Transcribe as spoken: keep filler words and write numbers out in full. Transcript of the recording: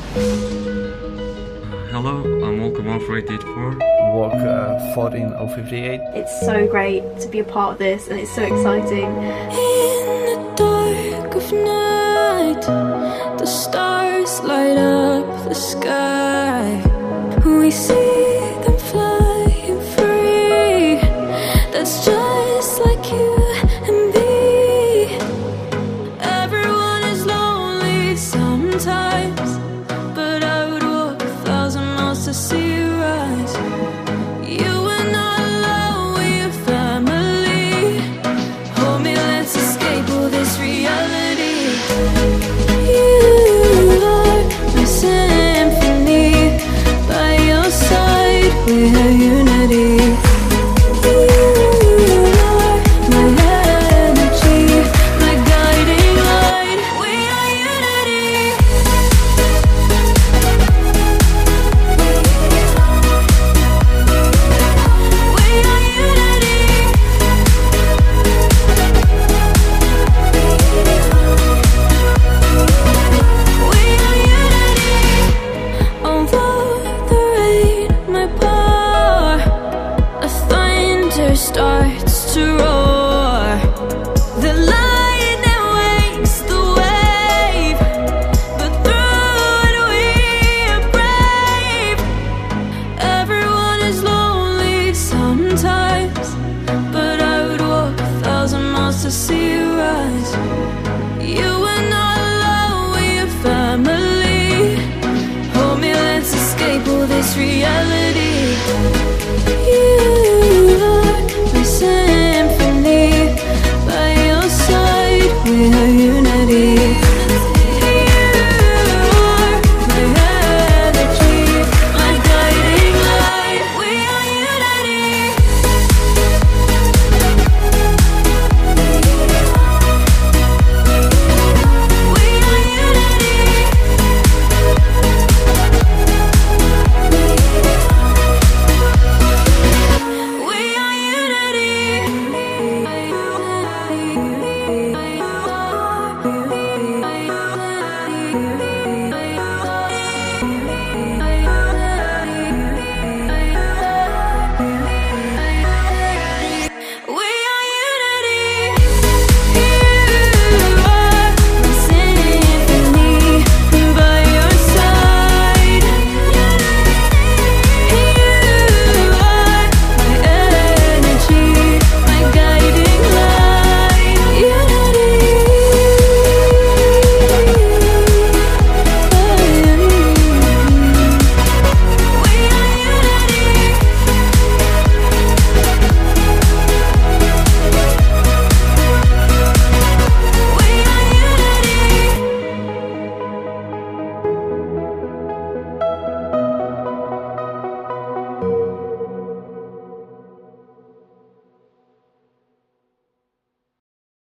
Hello, I'm Walker one four eight eight four. Walk uh, fourteen oh fifty-eight. It's so great to be a part of this and it's so exciting. In the dark of night, the stars light up the sky. We see them flying free. That's just like you and me. Everyone is lonely sometimes, but I would walk a thousand miles to see you rise. You are not alone, we're family. Hold me, let's escape all this reality. You are my symphony. By your side, we have unity. You are my energy, my guiding light. We are unity. We are unity. We are unity. Although the rain might pour, a thunder starts to roar. The lightning wakes the wave, but through it we are brave. Everyone is lonely sometimes, but I would walk a thousand miles to see you rise. You are not alone, we are family. Hold me, let's escape all this reality.